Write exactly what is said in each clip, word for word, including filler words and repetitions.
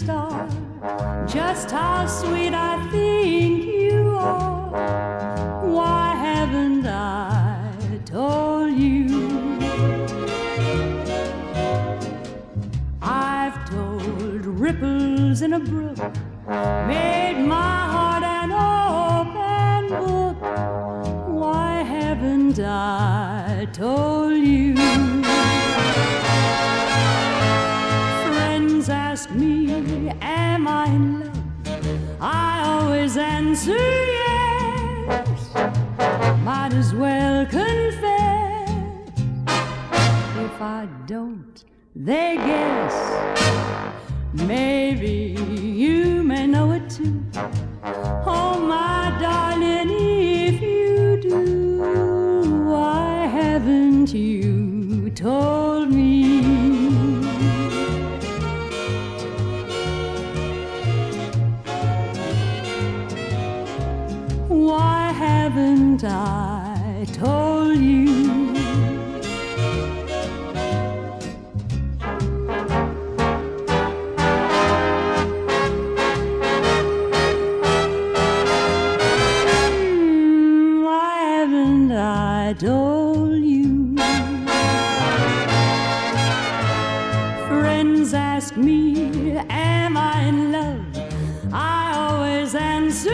star, just how sweet I think you are. Why haven't I told you? I've told ripples in a brook, made my heart an open book. Why haven't I told you? Friends ask me, am I in love? I always answer yes. Might as well confess. If I don't, they guess. Maybe you may know it too. Oh, my darling, if you do, why haven't you told me? Why haven't I told you? I told you. Friends ask me, am I in love? I always answer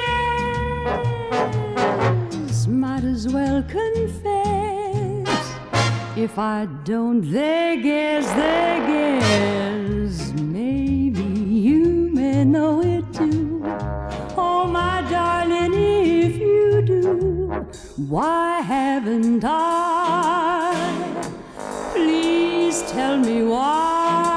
yes. Might as well confess. If I don't, they guess, they guess. Maybe you may know it too. Oh, my darling, if you do, why haven't I? Please tell me why.